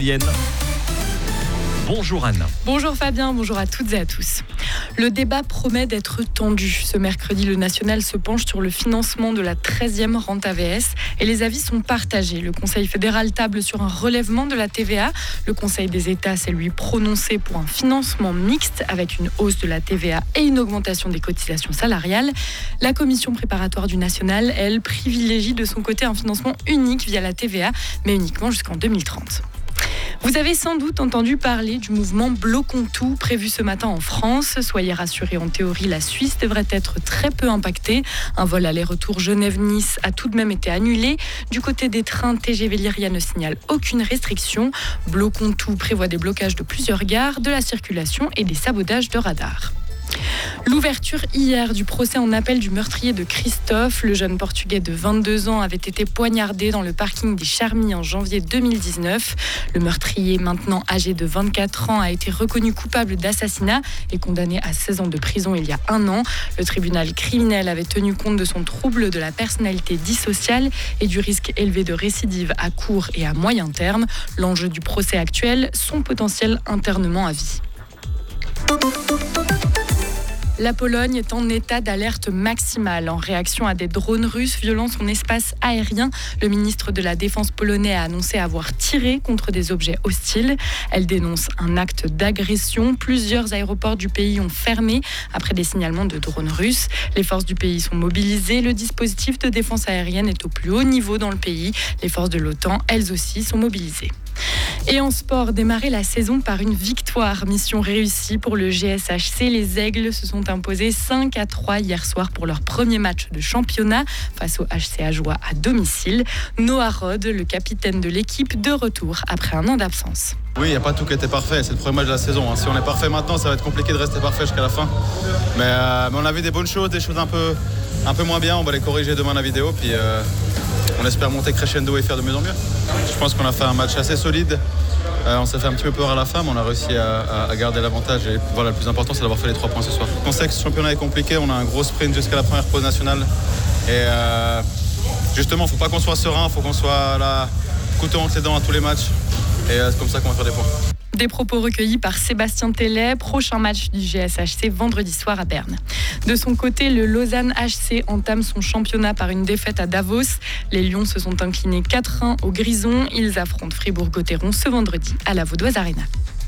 Bonjour Anne. Bonjour Fabien, bonjour à toutes et à tous. Le débat promet d'être tendu. Ce mercredi, le National se penche sur le financement de la 13e rente AVS et les avis sont partagés. Le Conseil fédéral table sur un relèvement de la TVA. Le Conseil des États s'est lui prononcé pour un financement mixte avec une hausse de la TVA et une augmentation des cotisations salariales. La commission préparatoire du National, elle, privilégie de son côté un financement unique via la TVA, mais uniquement jusqu'en 2030. Vous avez sans doute entendu parler du mouvement Bloquons tout prévu ce matin en France. Soyez rassurés, en théorie, la Suisse devrait être très peu impactée. Un vol aller-retour Genève-Nice a tout de même été annulé. Du côté des trains, TGV Lyria ne signale aucune restriction. Bloquons tout prévoit des blocages de plusieurs gares, de la circulation et des sabotages de radars. L'ouverture hier du procès en appel du meurtrier de Christophe. Le jeune Portugais de 22 ans avait été poignardé dans le parking des Charmilles en janvier 2019. Le meurtrier, maintenant âgé de 24 ans, a été reconnu coupable d'assassinat et condamné à 16 ans de prison il y a 1 an. Le tribunal criminel avait tenu compte de son trouble de la personnalité dissociale et du risque élevé de récidive à court et à moyen terme. L'enjeu du procès actuel, son potentiel internement à vie. La Pologne est en état d'alerte maximale en réaction à des drones russes violant son espace aérien. Le ministre de la Défense polonais a annoncé avoir tiré contre des objets hostiles. Elle dénonce un acte d'agression. Plusieurs aéroports du pays ont fermé après des signalements de drones russes. Les forces du pays sont mobilisées. Le dispositif de défense aérienne est au plus haut niveau dans le pays. Les forces de l'OTAN, elles aussi, sont mobilisées. Et en sport, démarrer la saison par une victoire. Mission réussie pour le GSHC. Les Aigles se sont imposés 5-3 hier soir pour leur premier match de championnat face au HC Ajoie à domicile. Noah Rod, le capitaine de l'équipe, de retour après 1 an d'absence. Oui, il n'y a pas tout qui était parfait, c'est le premier match de la saison. Si on est parfait maintenant, ça va être compliqué de rester parfait jusqu'à la fin. Mais on a vu des bonnes choses, des choses un peu moins bien. On va les corriger demain la vidéo, puis on espère monter crescendo et faire de mieux en mieux. Je pense qu'on a fait un match assez solide. On s'est fait un petit peu peur à la fin, mais on a réussi à garder l'avantage. Et voilà, le plus important, c'est d'avoir fait les 3 points ce soir. On sait que ce championnat est compliqué, on a un gros sprint jusqu'à la première pause nationale. Et justement, il ne faut pas qu'on soit serein, il faut qu'on soit là, couteau entre les dents à tous les matchs. Et c'est comme ça qu'on va faire des points. Des propos recueillis par Sébastien Tellet. Prochain match du GSHC vendredi soir à Berne. De son côté, le Lausanne HC entame son championnat par une défaite à Davos. Les Lions se sont inclinés 4-1 au Grison. Ils affrontent Fribourg-Gotteron ce vendredi à la Vaudoise Arena.